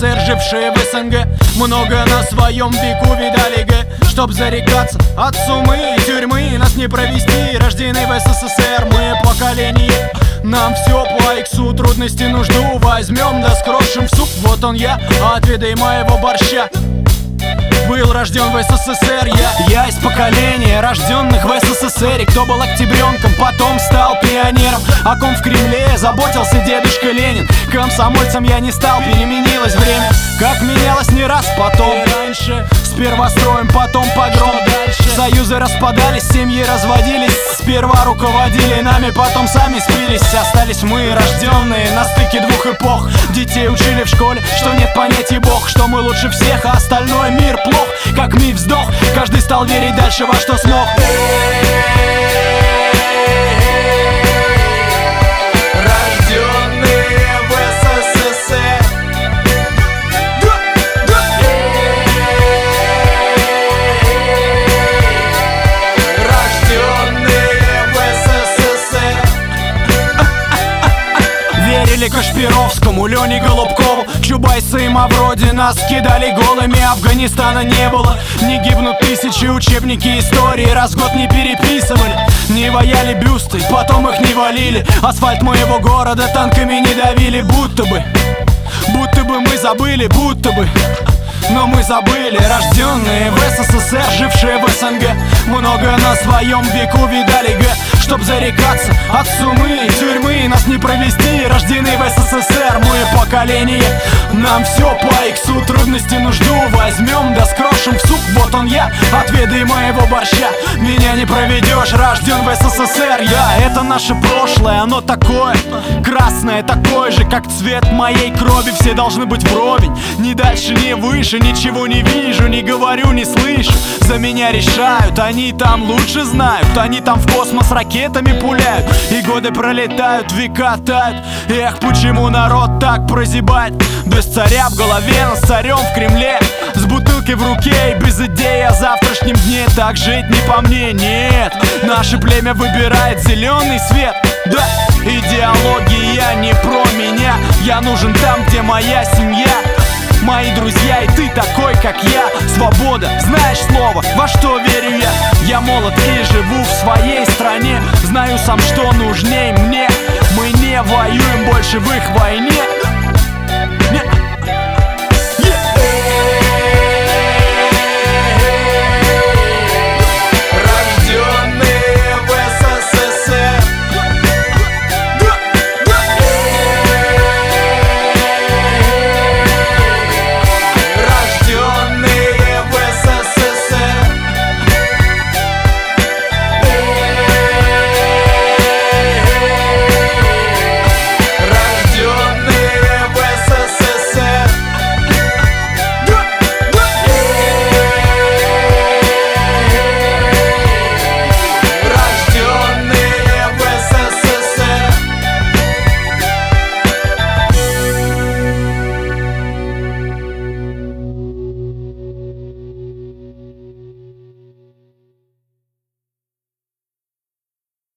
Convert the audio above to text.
СССР, жившие в СНГ, много на своем веку видали г. Чтоб зарекаться от сумы и тюрьмы, нас не провести, рождены в СССР. Мы поколение, нам все по иксу, трудности нужду возьмем, да скрошим в суп. Вот он я, отведай моего борща. Был рожден в СССР я из поколения рожденных в СССР. Кто был октябренком, потом стал пионером. О ком в Кремле заботился дедушка Ленин. Комсомольцем я не стал, переменилось время. Как менялось не раз потом. Раньше сперва строим, потом погром. Союзы распадались, семьи разводились. Сперва руководили нами, потом сами спились. Остались мы, рожденные на стыке двух эпох. Детей учили в школе, что нет понятия Бог, что мы лучше всех, а остальной мир плох. Как миф вздох, каждый стал верить дальше во что смог. Рожденные в СССР. Рожденные в СССР. Верили Кашпировскому, Лене Голубкову, Чубайсы и Мавроди. Нас кидали голыми, Афганистана не было. Не гибнут тысячи, учебники истории раз в год не переписывали. Не ваяли бюсты, потом их не валили. Асфальт моего города танками не давили. Будто бы мы забыли, будто бы. Но мы забыли, рожденные в СССР, жившие в СНГ, много на своем веку видали г. Чтоб зарекаться от сумы и тюрьмы, нас не провести, рождены в СССР. Мы поколение, нам все по иксу, трудности нужду возьмем, да скрошим в суп. Вот он я, отведай моего борща. Меня не проведешь, рожден в СССР я. Это наше прошлое, оно такое красное, такое же, как цвет моей крови. Все должны быть вровень, ни дальше, ни выше. Ничего не вижу, не говорю, не слышу. За меня решают, они там лучше знают. Они там в космос ракетами пуляют, и годы пролетают, века тают. Эх, почему народ так прозябает? Без царя в голове, но с царем в Кремле, с бутылкой в руке и без идеи о завтрашнем дне. Так жить не по мне, нет. Наше племя выбирает зеленый свет. Да, идеология не про меня. Я нужен там, где моя семья, мои друзья и ты такой, как я. Свобода, знаешь слово, во что верю я. Я молод и живу в своей стране. Знаю сам, что нужней мне. Мы не воюем больше в их войне.